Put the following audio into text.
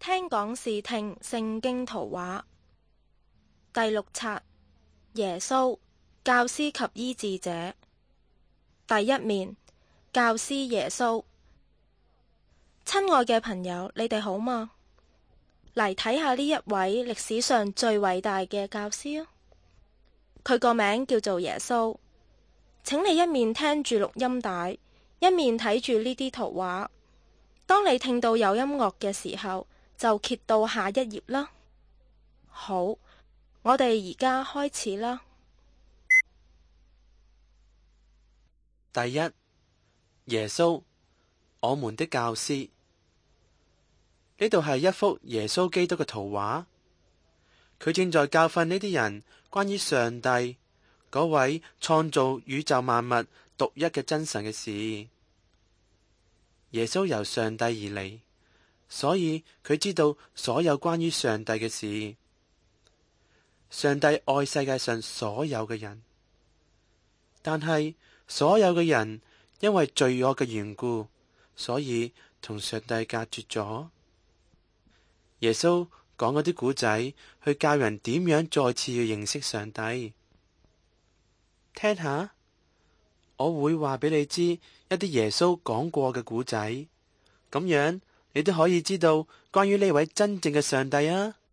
聽講視聽聖經圖畫第6冊耶穌教師及醫治者第一面教師耶穌。親愛嘅朋友，你哋好嗎？嚟睇下呢一位歷史上最偉大嘅教師啊！佢個名叫做耶穌。請你一面聽住錄音帶，一面睇住呢啲圖畫。當你聽到有音樂嘅時候，就揭到下一頁啦。好，我哋而家開始啦。 第一，耶穌，我們的教師。呢度係一幅耶穌基督嘅圖畫，佢正在教訓呢啲人關於上帝嗰位創造宇宙萬物獨一嘅真神嘅事。耶穌由上帝而嚟，所以佢知道所有關於上帝嘅事。上帝愛世界上所有嘅人，但係所有嘅人因為罪惡嘅緣故，所以同上帝隔絕咗。耶穌講嗰啲古仔，去教人點樣再次去認識上帝。聽下，我會話俾你知一啲耶穌講過嘅古仔，咁樣你都可以知道關於呢位真正嘅上帝啊。